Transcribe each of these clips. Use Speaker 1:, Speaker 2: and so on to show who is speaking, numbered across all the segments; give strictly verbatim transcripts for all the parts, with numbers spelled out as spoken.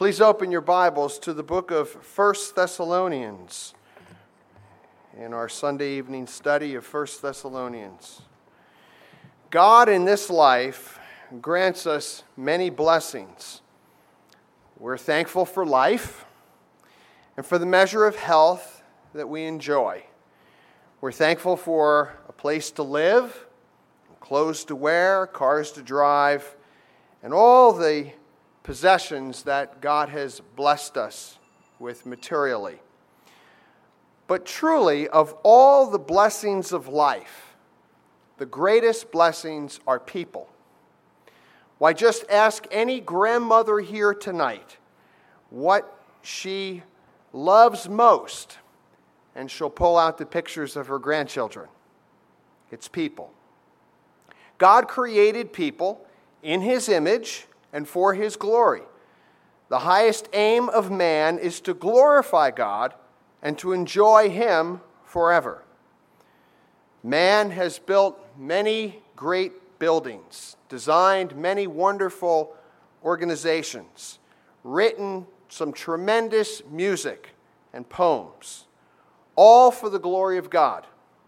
Speaker 1: Please open your Bibles to the book of First Thessalonians in our Sunday evening study of First Thessalonians. God in this life grants us many blessings. We're thankful for life and for the measure of health that we enjoy. We're thankful for a place to live, clothes to wear, cars to drive, and all the possessions that God has blessed us with materially. But truly, of all the blessings of life, the greatest blessings are people. Why, just ask any grandmother here tonight what she loves most, and she'll pull out the pictures of her grandchildren. It's people. God created people in His image and for His glory. The highest aim of man is to glorify God and to enjoy Him forever. Man has built many great buildings, designed many wonderful organizations, written some tremendous music and poems, all for the glory of God.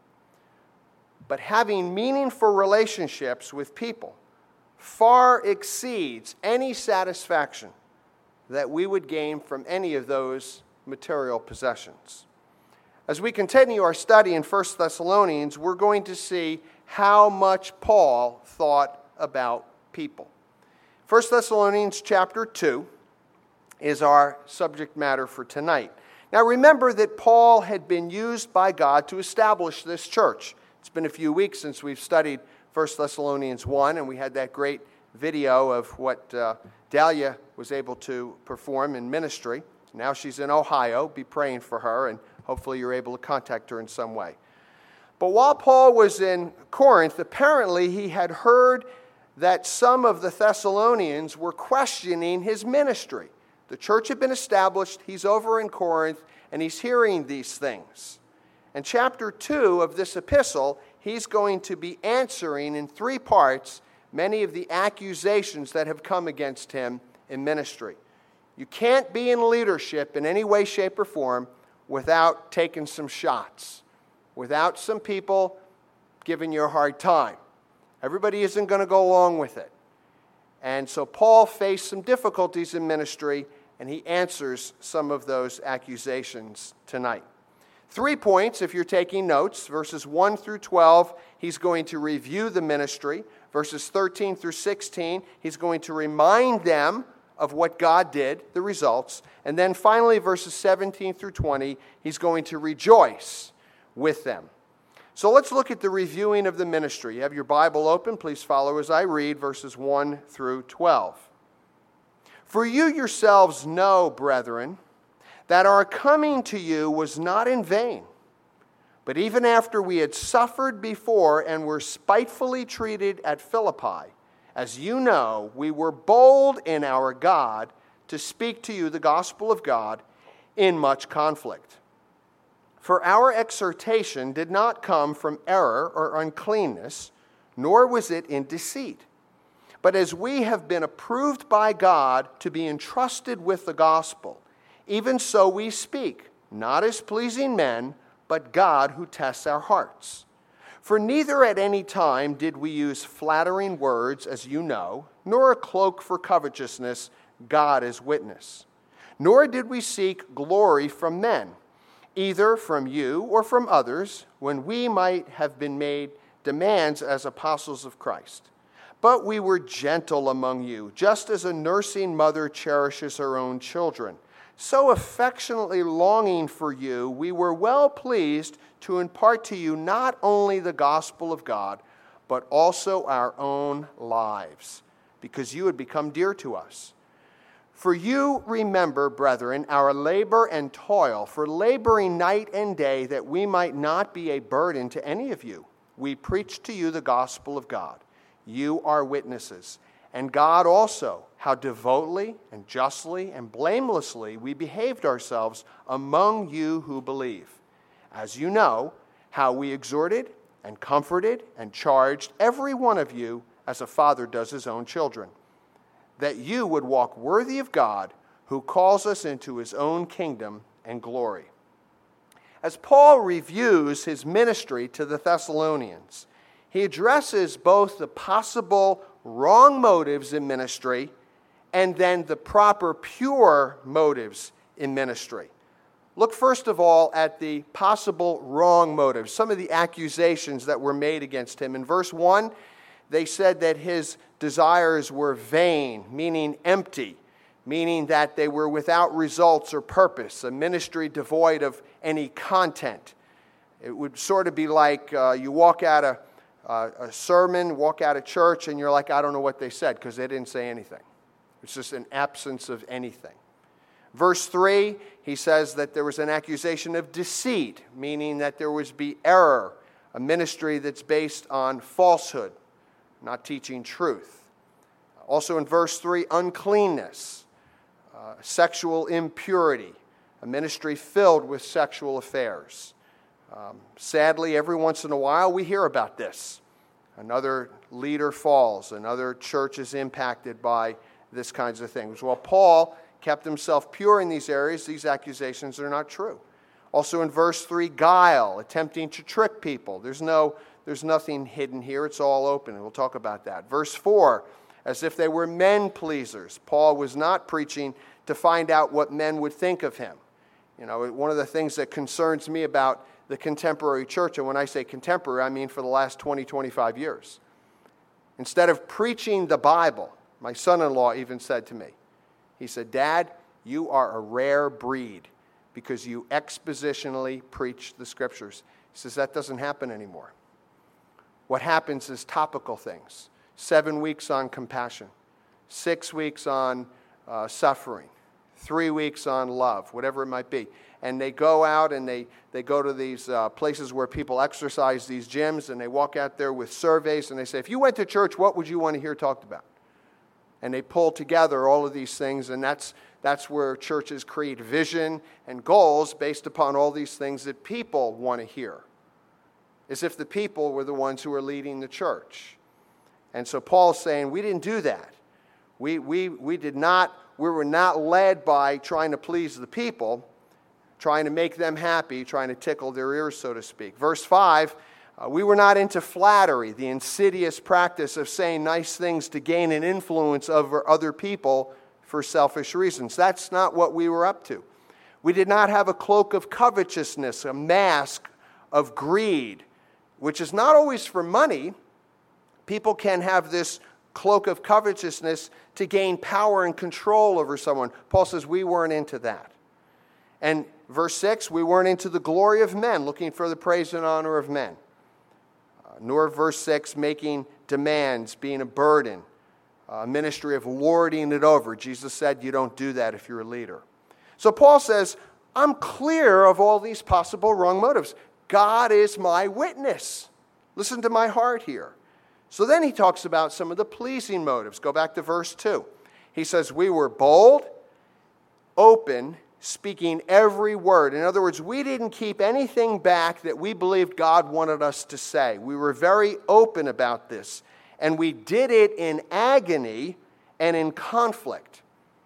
Speaker 1: But having meaningful relationships with people far exceeds any satisfaction that we would gain from any of those material possessions. As we continue our study in First Thessalonians, we're going to see how much Paul thought about people. First Thessalonians chapter two is our subject matter for tonight. Now remember that Paul had been used by God to establish this church. It's been a few weeks since we've studied First Thessalonians one, and we had that great video of what uh, Dahlia was able to perform in ministry. Now she's in Ohio. Be praying for her, and hopefully you're able to contact her in some way. But while Paul was in Corinth, apparently he had heard that some of the Thessalonians were questioning his ministry. The church had been established, he's over in Corinth, and he's hearing these things. And chapter two of this epistle, he's going to be answering in three parts many of the accusations that have come against him in ministry. You can't be in leadership in any way, shape, or form without taking some shots, without some people giving you a hard time. Everybody isn't going to go along with it. And so Paul faced some difficulties in ministry, and he answers some of those accusations tonight. Three points, if you're taking notes. Verses one through twelve, he's going to review the ministry. Verses thirteen through sixteen, he's going to remind them of what God did, the results. And then finally, verses seventeen through twenty, he's going to rejoice with them. So let's look at the reviewing of the ministry. You have your Bible open. Please follow as I read verses one through twelve. For you yourselves know, brethren, that our coming to you was not in vain. But even after we had suffered before and were spitefully treated at Philippi, as you know, we were bold in our God to speak to you the gospel of God in much conflict. For our exhortation did not come from error or uncleanness, nor was it in deceit. But as we have been approved by God to be entrusted with the gospel, even so we speak, not as pleasing men, but God who tests our hearts. For neither at any time did we use flattering words, as you know, nor a cloak for covetousness, God is witness. Nor did we seek glory from men, either from you or from others, when we might have been made demands as apostles of Christ. But we were gentle among you, just as a nursing mother cherishes her own children. So affectionately longing for you, we were well pleased to impart to you not only the gospel of God, but also our own lives, because you had become dear to us. For you remember, brethren, our labor and toil, for laboring night and day, that we might not be a burden to any of you. We preached to you the gospel of God. You are witnesses. And God also, how devotedly and justly and blamelessly we behaved ourselves among you who believe. As you know, how we exhorted and comforted and charged every one of you as a father does his own children, that you would walk worthy of God, who calls us into his own kingdom and glory. As Paul reviews his ministry to the Thessalonians, he addresses both the possible wrong motives in ministry and then the proper pure motives in ministry. Look first of all at the possible wrong motives, some of the accusations that were made against him. In verse one, they said that his desires were vain, meaning empty, meaning that they were without results or purpose, a ministry devoid of any content. It would sort of be like uh, you walk out a, uh, a sermon, walk out of church, and you're like, I don't know what they said because they didn't say anything. It's just an absence of anything. Verse three, he says that there was an accusation of deceit, meaning that there was be error, a ministry that's based on falsehood, not teaching truth. Also in verse three, uncleanness, uh, sexual impurity, a ministry filled with sexual affairs. Um, sadly, every once in a while we hear about this. Another leader falls, another church is impacted by this kinds of things. Well, Paul kept himself pure in these areas. These accusations are not true. Also in verse three, guile, attempting to trick people. There's no, there's nothing hidden here. It's all open, and we'll talk about that. Verse four, as if they were men pleasers. Paul was not preaching to find out what men would think of him. You know, one of the things that concerns me about the contemporary church, and when I say contemporary, I mean for the last twenty, twenty-five years. Instead of preaching the Bible, my son-in-law even said to me, he said, Dad, you are a rare breed because you expositionally preach the Scriptures. He says, that doesn't happen anymore. What happens is topical things. Seven weeks on compassion, six weeks on uh, suffering, three weeks on love, whatever it might be. And they go out and they, they go to these uh, places where people exercise, these gyms, and they walk out there with surveys and they say, if you went to church, what would you want to hear talked about? And they pull together all of these things, and that's that's where churches create vision and goals based upon all these things that people want to hear, as if the people were the ones who are leading the church. And so Paul's saying, we didn't do that. We we we did not, we were not led by trying to please the people, trying to make them happy, trying to tickle their ears, so to speak. Verse five, Uh, we were not into flattery, the insidious practice of saying nice things to gain an influence over other people for selfish reasons. That's not what we were up to. We did not have a cloak of covetousness, a mask of greed, which is not always for money. People can have this cloak of covetousness to gain power and control over someone. Paul says we weren't into that. And verse six, we weren't into the glory of men, looking for the praise and honor of men. Nor verse six, making demands, being a burden, a ministry of lording it over. Jesus said you don't do that if you're a leader. So Paul says, I'm clear of all these possible wrong motives. God is my witness. Listen to my heart here. So then he talks about some of the pleasing motives. Go back to verse two. He says, we were bold, open, speaking every word. In other words, we didn't keep anything back that we believed God wanted us to say. We were very open about this, and we did it in agony and in conflict.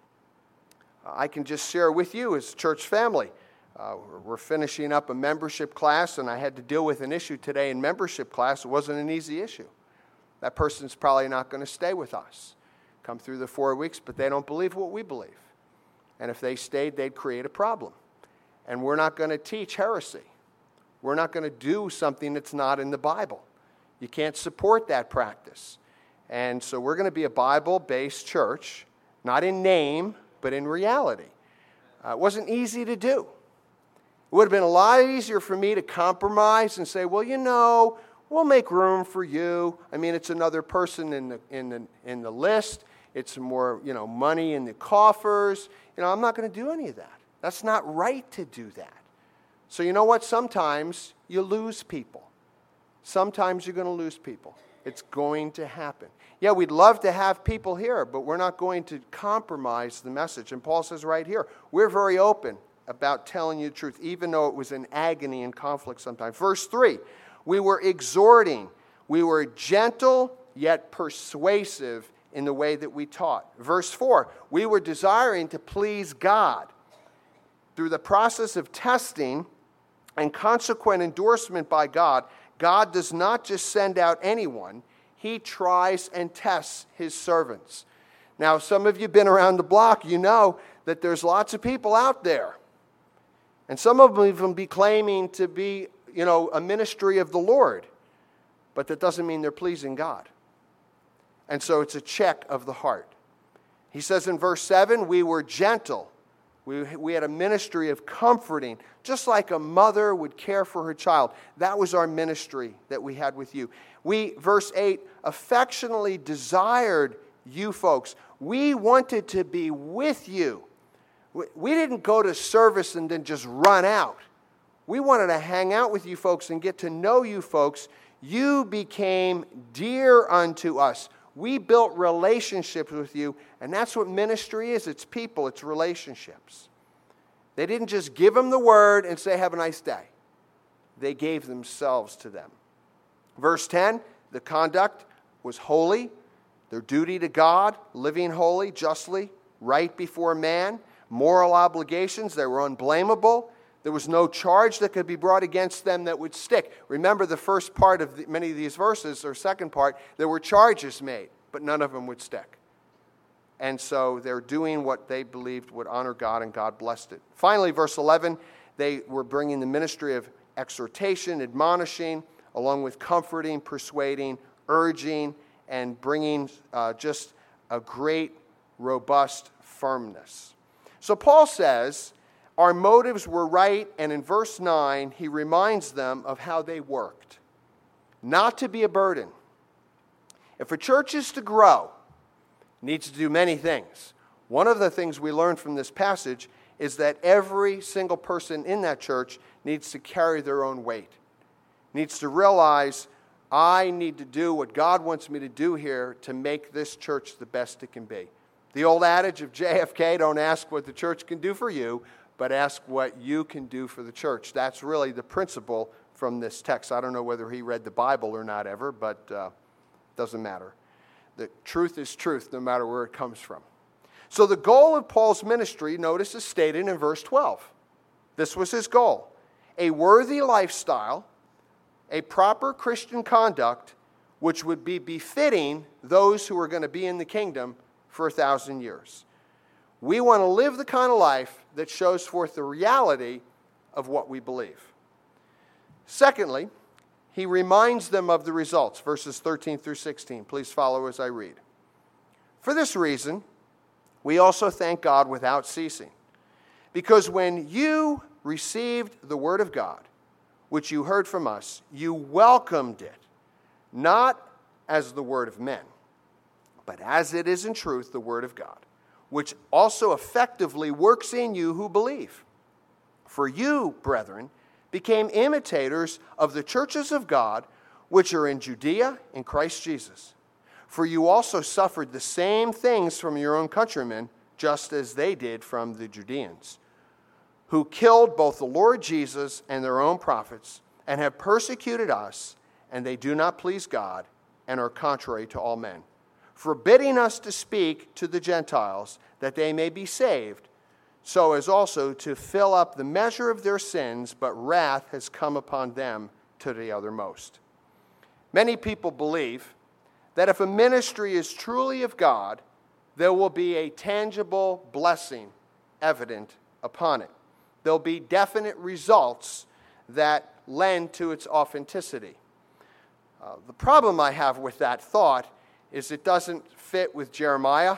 Speaker 1: I can just share with you as a church family. Uh, we're finishing up a membership class, and I had to deal with an issue today in membership class. It wasn't an easy issue. That person's probably not going to stay with us, come through the four weeks, but they don't believe what we believe. And if they stayed, they'd create a problem. And we're not going to teach heresy. We're not going to do something that's not in the Bible. You can't support that practice. And so we're going to be a Bible-based church, not in name, but in reality. Uh, it wasn't easy to do. It would have been a lot easier for me to compromise and say, well, you know, we'll make room for you. I mean, it's another person in the in the in the list. It's more, you know, money in the coffers. You know, I'm not going to do any of that. That's not right to do that. So you know what? Sometimes you lose people. Sometimes you're going to lose people. It's going to happen. Yeah, we'd love to have people here, but we're not going to compromise the message. And Paul says right here, we're very open about telling you the truth, even though it was in agony and conflict sometimes. Verse three, we were exhorting. We were gentle yet persuasive in the way that we taught. Verse four, we were desiring to please God. Through the process of testing and consequent endorsement by God, God does not just send out anyone, he tries and tests his servants. Now, some of you have been around the block, you know that there's lots of people out there. And some of them even be claiming to be, you know, a ministry of the Lord. But that doesn't mean they're pleasing God. And so it's a check of the heart. He says in verse seven, we were gentle. We, we had a ministry of comforting, just like a mother would care for her child. That was our ministry that we had with you. We, verse eight, affectionately desired you folks. We wanted to be with you. We, we didn't go to service and then just run out. We wanted to hang out with you folks and get to know you folks. You became dear unto us. We built relationships with you, and that's what ministry is. It's people, it's relationships. They didn't just give them the word and say, have a nice day. They gave themselves to them. Verse ten, the conduct was holy, their duty to God, living holy, justly, right before man, moral obligations, they were unblameable. There was no charge that could be brought against them that would stick. Remember the first part of the, many of these verses, or second part, there were charges made, but none of them would stick. And so they're doing what they believed would honor God, and God blessed it. Finally, verse eleven, they were bringing the ministry of exhortation, admonishing, along with comforting, persuading, urging, and bringing uh, just a great, robust firmness. So Paul says, our motives were right, and in verse nine, he reminds them of how they worked. Not to be a burden. If a church is to grow, it needs to do many things. One of the things we learn from this passage is that every single person in that church needs to carry their own weight. Needs to realize, I need to do what God wants me to do here to make this church the best it can be. The old adage of J F K, don't ask what the church can do for you, but ask what you can do for the church. That's really the principle from this text. I don't know whether he read the Bible or not ever, but uh, doesn't matter. The truth is truth, no matter where it comes from. So the goal of Paul's ministry, notice, is stated in verse twelve. This was his goal. A worthy lifestyle, a proper Christian conduct, which would be befitting those who are going to be in the kingdom for a thousand years. We want to live the kind of life that shows forth the reality of what we believe. Secondly, he reminds them of the results, verses thirteen through sixteen. Please follow as I read. For this reason, we also thank God without ceasing, because when you received the word of God, which you heard from us, you welcomed it, not as the word of men, but as it is in truth the word of God, which also effectively works in you who believe. For you, brethren, became imitators of the churches of God, which are in Judea in Christ Jesus. For you also suffered the same things from your own countrymen, just as they did from the Judeans, who killed both the Lord Jesus and their own prophets, and have persecuted us, and they do not please God, and are contrary to all men, forbidding us to speak to the Gentiles, that they may be saved, so as also to fill up the measure of their sins, but wrath has come upon them to the uttermost. Many people believe that if a ministry is truly of God, there will be a tangible blessing evident upon it. There'll be definite results that lend to its authenticity. Uh, the problem I have with that thought is it doesn't fit with Jeremiah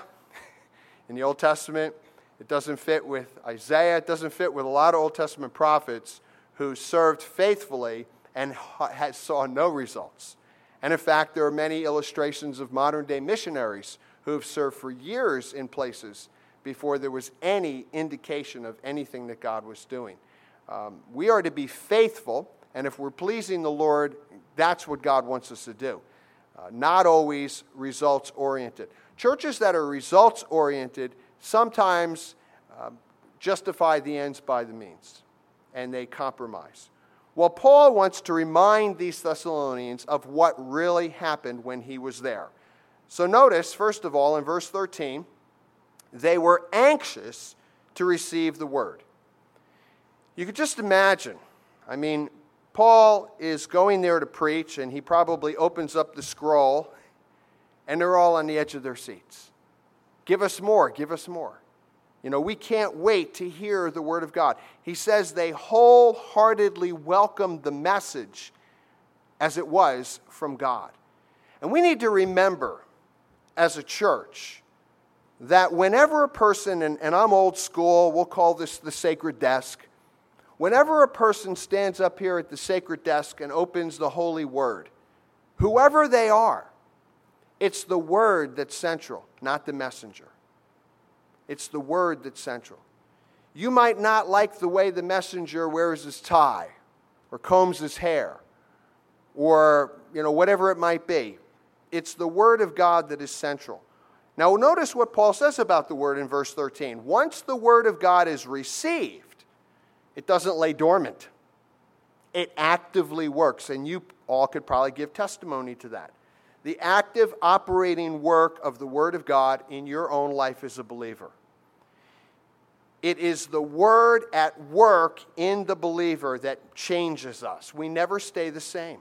Speaker 1: in the Old Testament. It doesn't fit with Isaiah. It doesn't fit with a lot of Old Testament prophets who served faithfully and ha- saw no results. And in fact, there are many illustrations of modern-day missionaries who have served for years in places before there was any indication of anything that God was doing. Um, we are to be faithful, and if we're pleasing the Lord, that's what God wants us to do. Uh, not always results-oriented. Churches that are results-oriented sometimes uh, justify the ends by the means, and they compromise. Well, Paul wants to remind these Thessalonians of what really happened when he was there. So notice, first of all, in verse thirteen, they were anxious to receive the word. You could just imagine, I mean, Paul is going there to preach, and he probably opens up the scroll, and they're all on the edge of their seats. Give us more, give us more. You know, we can't wait to hear the word of God. He says they wholeheartedly welcomed the message as it was from God. And we need to remember, as a church, that whenever a person, and, and I'm old school, we'll call this the sacred desk. Whenever a person stands up here at the sacred desk and opens the holy word, whoever they are, it's the word that's central, not the messenger. It's the word that's central. You might not like the way the messenger wears his tie or combs his hair or, you know, whatever it might be. It's the word of God that is central. Now, notice what Paul says about the word in verse thirteen. Once the word of God is received, it doesn't lay dormant. It actively works, and you all could probably give testimony to that. The active operating work of the word of God in your own life as a believer. It is the word at work in the believer that changes us. We never stay the same.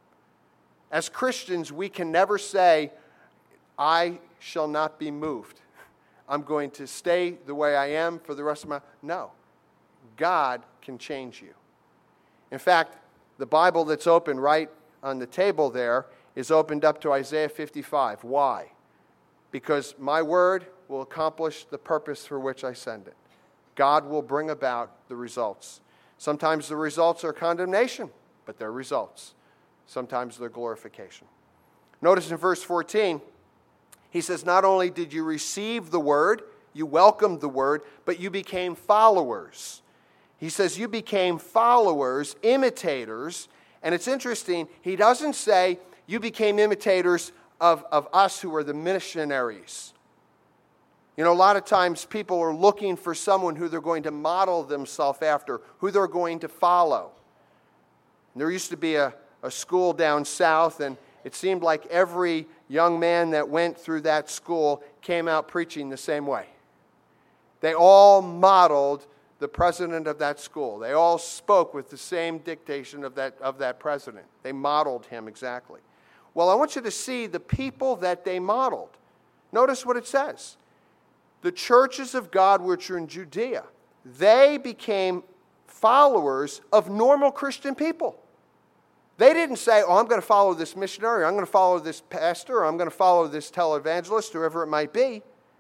Speaker 1: As Christians, we can never say, I shall not be moved. I'm going to stay the way I am for the rest of my... No. God can change you. In fact, the Bible that's open right on the table there is opened up to Isaiah fifty-five. Why? Because my word will accomplish the purpose for which I send it. God will bring about the results. Sometimes the results are condemnation, but they're results. Sometimes they're glorification. Notice in verse fourteen, he says, not only did you receive the word, you welcomed the word, but you became followers. He says you became followers, imitators, and it's interesting, he doesn't say you became imitators of, of us who are the missionaries. You know, a lot of times people are looking for someone who they're going to model themselves after, who they're going to follow. And there used to be a, a school down south, and it seemed like every young man that went through that school came out preaching the same way. They all modeled the president of that school. They all spoke with the same dictation of that, of that president. They modeled him exactly. Well, I want you to see the people that they modeled. Notice what it says. The churches of God which are in Judea, they became followers of normal Christian people. They didn't say, oh, I'm going to follow this missionary, or I'm going to follow this pastor, or I'm going to follow this televangelist, whoever it might be.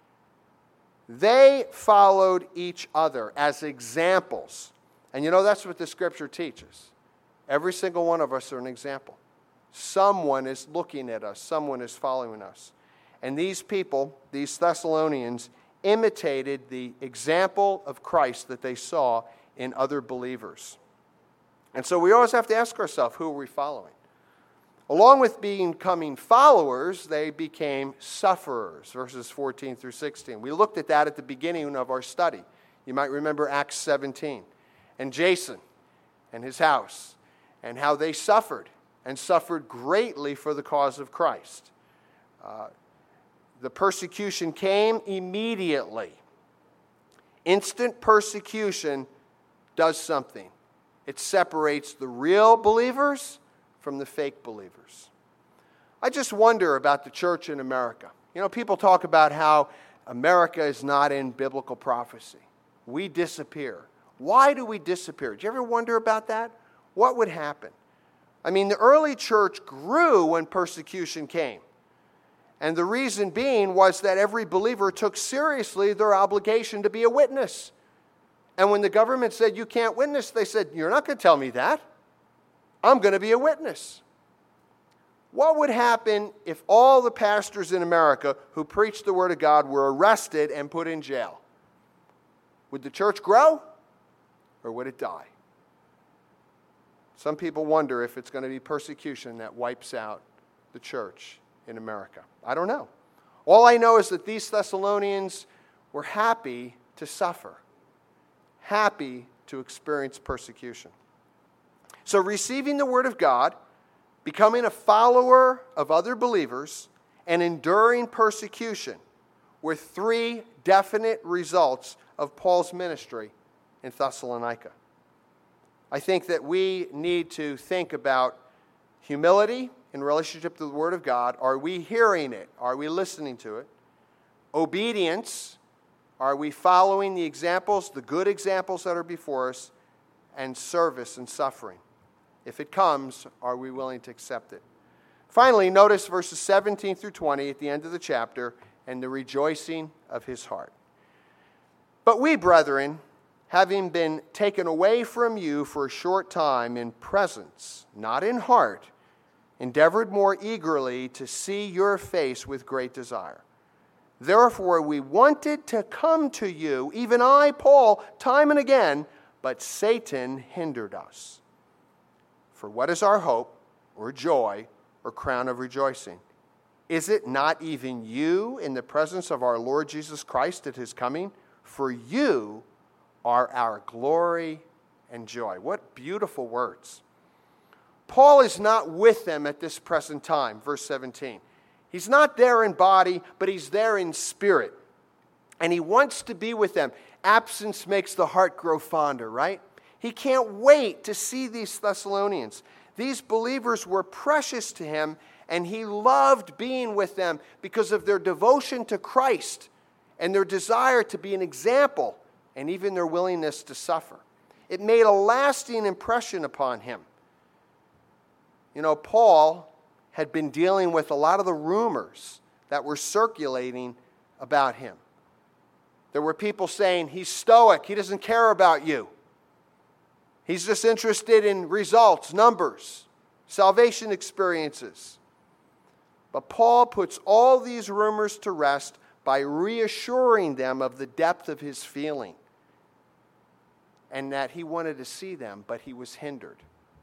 Speaker 1: They followed each other as examples. And you know, that's what the scripture teaches. Every single one of us are an example. Someone is looking at us. Someone is following us. And these people, these Thessalonians, imitated the example of Christ that they saw in other believers. And so we always have to ask ourselves, who are we following? Along with becoming followers, they became sufferers, verses fourteen through sixteen. We looked at that at the beginning of our study. You might remember Acts seventeen. And Jason and his house, and how they suffered, and suffered greatly for the cause of Christ. Uh, the persecution came immediately. Instant persecution does something. It separates the real believers from the fake believers. I just wonder about the church in America. You know, people talk about how America is not in biblical prophecy. We disappear. Why do we disappear? Did you ever wonder about that? What would happen? I mean, the early church grew when persecution came. And the reason being was that every believer took seriously their obligation to be a witness. And when the government said, you can't witness, they said, you're not going to tell me that. I'm going to be a witness. What would happen if all the pastors in America who preached the Word of God were arrested and put in jail? Would the church grow, or would it die? Some people wonder if it's going to be persecution that wipes out the church in America. I don't know. All I know is that these Thessalonians were happy to suffer, happy to experience persecution. So receiving the Word of God, becoming a follower of other believers, and enduring persecution were three definite results of Paul's ministry in Thessalonica. I think that we need to think about humility in relationship to the Word of God. Are we hearing it? Are we listening to it? Obedience. Are we following the examples, the good examples that are before us? And service and suffering. If it comes, are we willing to accept it? Finally, notice verses seventeen through twenty at the end of the chapter, and the rejoicing of his heart. But we, brethren, having been taken away from you for a short time in presence, not in heart, endeavored more eagerly to see your face with great desire. Therefore, we wanted to come to you, even I, Paul, time and again, but Satan hindered us. For what is our hope, or joy, or crown of rejoicing? Is it not even you in the presence of our Lord Jesus Christ at his coming? For you are our glory and joy. What beautiful words. Paul is not with them at this present time, verse seventeen. He's not there in body, but he's there in spirit. And he wants to be with them. Absence makes the heart grow fonder, right? He can't wait to see these Thessalonians. These believers were precious to him, and he loved being with them because of their devotion to Christ and their desire to be an example, and even their willingness to suffer. It made a lasting impression upon him. You know, Paul had been dealing with a lot of the rumors that were circulating about him. There were people saying, he's stoic, he doesn't care about you. He's just interested in results, numbers, salvation experiences. But Paul puts all these rumors to rest by reassuring them of the depth of his feeling and that he wanted to see them, but he was hindered.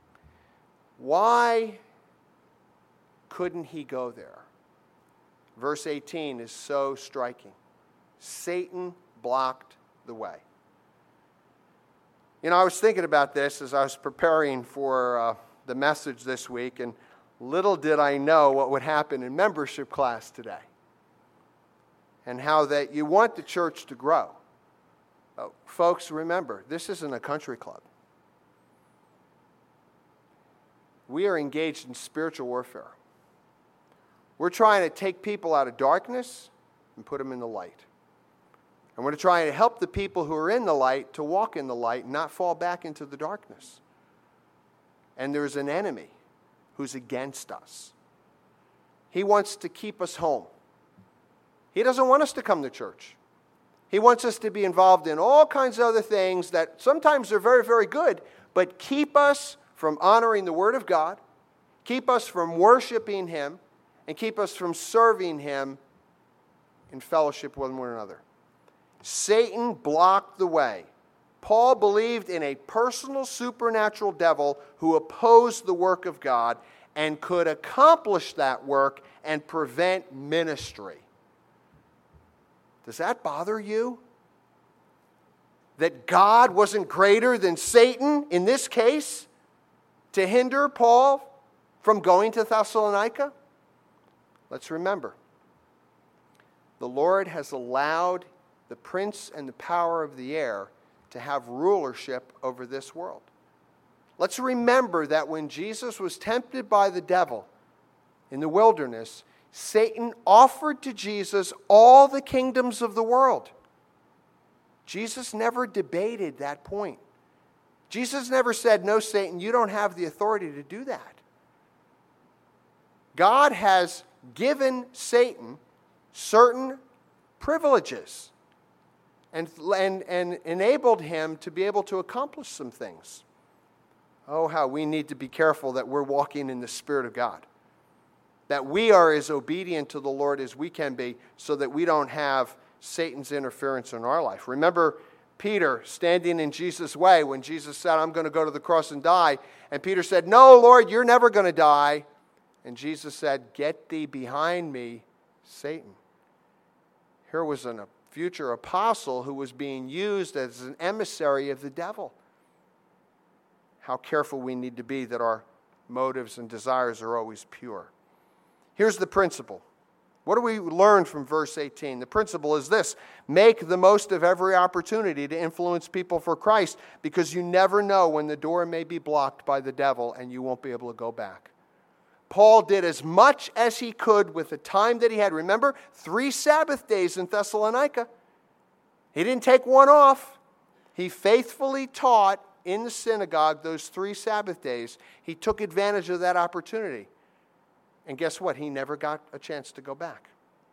Speaker 1: Why couldn't he go there? Verse eighteen is so striking. Satan blocked the way. You know, I was thinking about this as I was preparing for uh, the message this week, and little did I know what would happen in membership class today and how that you want the church to grow. Oh, folks, remember, this isn't a country club. We are engaged in spiritual warfare. We're trying to take people out of darkness and put them in the light. And we're trying to help the people who are in the light to walk in the light and not fall back into the darkness. And there's an enemy who's against us. He wants to keep us home. He doesn't want us to come to church. He wants us to be involved in all kinds of other things that sometimes are very, very good, but keep us from honoring the Word of God, keep us from worshiping Him, and keep us from serving Him in fellowship with one another. Satan blocked the way. Paul believed in a personal supernatural devil who opposed the work of God and could accomplish that work and prevent ministry. Does that bother you? That God wasn't greater than Satan in this case to hinder Paul from going to Thessalonica? Let's remember, the Lord has allowed the prince and the power of the air to have rulership over this world. Let's remember that when Jesus was tempted by the devil in the wilderness, Satan offered to Jesus all the kingdoms of the world. Jesus never debated that point. Jesus never said, no, Satan, you don't have the authority to do that. God has given Satan certain privileges and, and, and enabled him to be able to accomplish some things. Oh, how we need to be careful that we're walking in the Spirit of God. That we are as obedient to the Lord as we can be so that we don't have Satan's interference in our life. Remember Peter standing in Jesus' way when Jesus said, I'm going to go to the cross and die. And Peter said, no, Lord, you're never going to die. And Jesus said, get thee behind me, Satan. Here was a future apostle who was being used as an emissary of the devil. How careful we need to be that our motives and desires are always pure. Here's the principle. What do we learn from verse eighteen? The principle is this: make the most of every opportunity to influence people for Christ, because you never know when the door may be blocked by the devil and you won't be able to go back. Paul did as much as he could with the time that he had. Remember, three Sabbath days in Thessalonica. He didn't take one off. He faithfully taught in the synagogue those three Sabbath days. He took advantage of that opportunity. And guess what? He never got a chance to go back.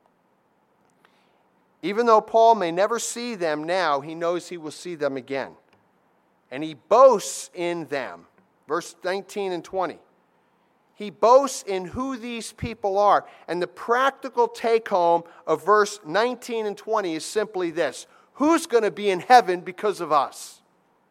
Speaker 1: Even though Paul may never see them now, he knows he will see them again. And he boasts in them. Verse nineteen and twenty. He boasts in who these people are. And the practical take-home of verse nineteen and twenty is simply this: who's going to be in heaven because of us?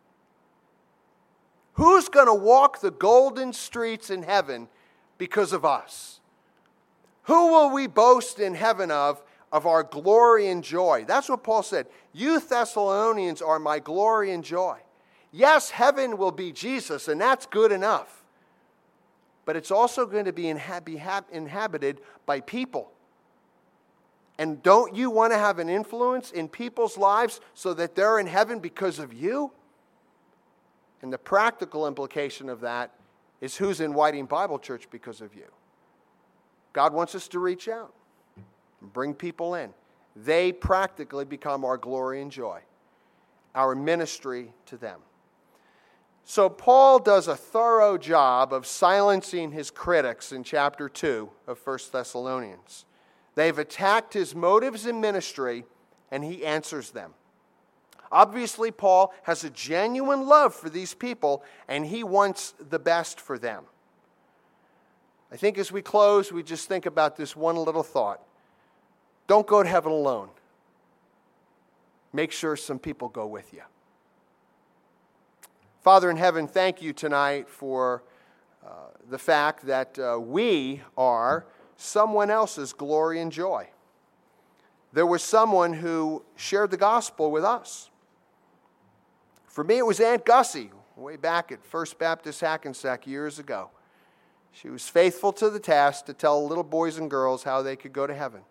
Speaker 1: Who's going to walk the golden streets in heaven because of us? Who will we boast in heaven of, of our glory and joy? That's what Paul said. You Thessalonians are my glory and joy. Yes, heaven will be Jesus, and that's good enough. But it's also going to be inhab- inhabited by people. And don't you want to have an influence in people's lives so that they're in heaven because of you? And the practical implication of that is who's in Whiting Bible Church because of you. God wants us to reach out and bring people in. They practically become our glory and joy, our ministry to them. So Paul does a thorough job of silencing his critics in chapter two of First Thessalonians. They've attacked his motives in ministry, and he answers them. Obviously, Paul has a genuine love for these people, and he wants the best for them. I think as we close, we just think about this one little thought. Don't go to heaven alone. Make sure some people go with you. Father in heaven, thank you tonight for uh, the fact that uh, we are someone else's glory and joy. There was someone who shared the gospel with us. For me, it was Aunt Gussie, way back at First Baptist Hackensack years ago. She was faithful to the task to tell little boys and girls how they could go to heaven.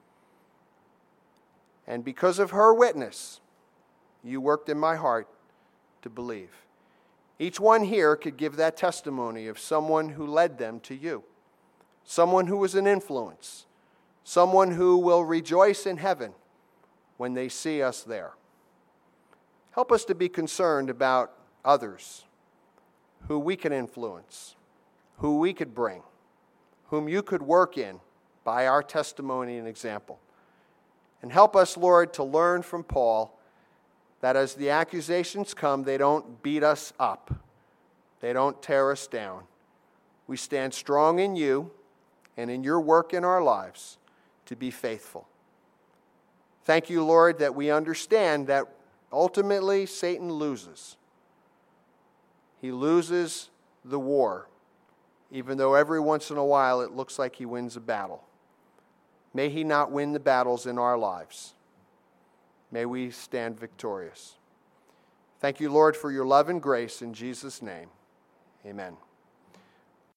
Speaker 1: And because of her witness, you worked in my heart to believe. Each one here could give that testimony of someone who led them to you. Someone who was an influence. Someone who will rejoice in heaven when they see us there. Help us to be concerned about others who we can influence, who we could bring, whom you could work in by our testimony and example. And help us, Lord, to learn from Paul that as the accusations come, they don't beat us up. They don't tear us down. We stand strong in you and in your work in our lives to be faithful. Thank you, Lord, that we understand that ultimately Satan loses. He loses the war, even though every once in a while it looks like he wins a battle. May he not win the battles in our lives. May we stand victorious. Thank you, Lord, for your love and grace in Jesus' name. Amen.